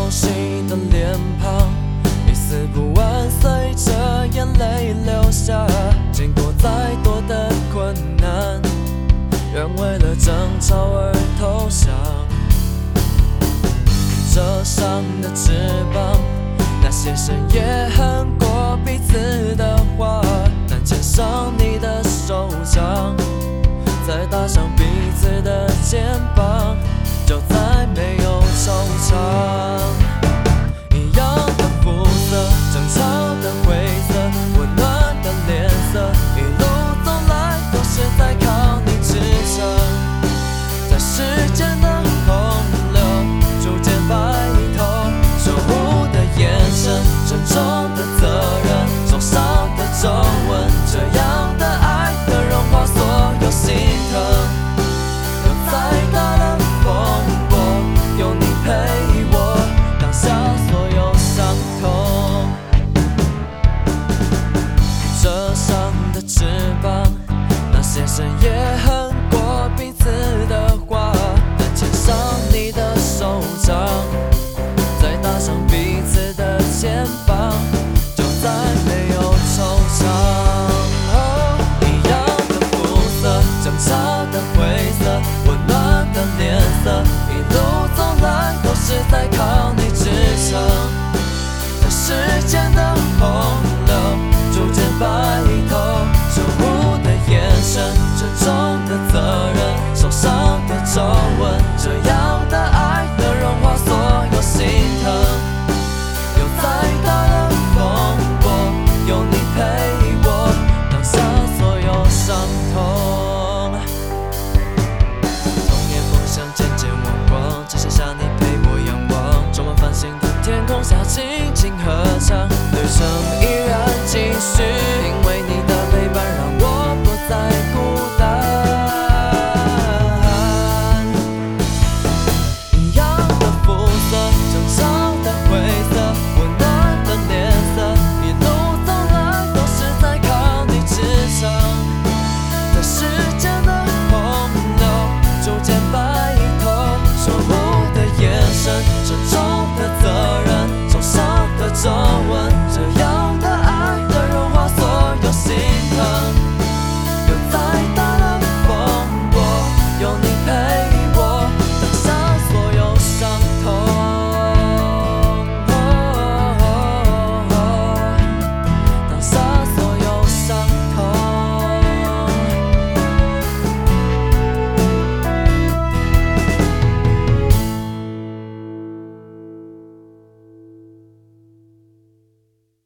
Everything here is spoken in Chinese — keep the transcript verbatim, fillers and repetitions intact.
熟悉的脸庞，一丝不安随着眼泪流下。经过再多的困难，愿为了争吵而投降。折伤的翅膀，那些深夜恨过彼此的话，但牵上你的手掌，再搭上彼此的肩膀，就再没有惆怅。一样的肤色，争吵的灰色，温暖的脸色，一路走来都是在靠你支撑。在时间的洪流逐渐白头，守护的眼神，沉重的责任，受伤的皱纹，这样的爱能融化所有心疼。有再大的风波，有你陪我挡下所有伤痛。折伤的翅膀，那些深夜恨过彼此的话，但牵上你的手掌，再搭上彼此的肩膀，就再没有惆怅。哦，一样的肤色，争吵的灰色，温暖的脸色，一路走来都是在靠你支撑。在时间的洪流逐渐白头，守护的眼神，沉重的责任，受伤的皱纹，这样的爱能融化所有心疼。有再大的风波，有你陪我挡下所有伤痛。童年梦想渐渐忘光，只剩下你陪我仰望，充满繁星的天空下，轻轻合唱。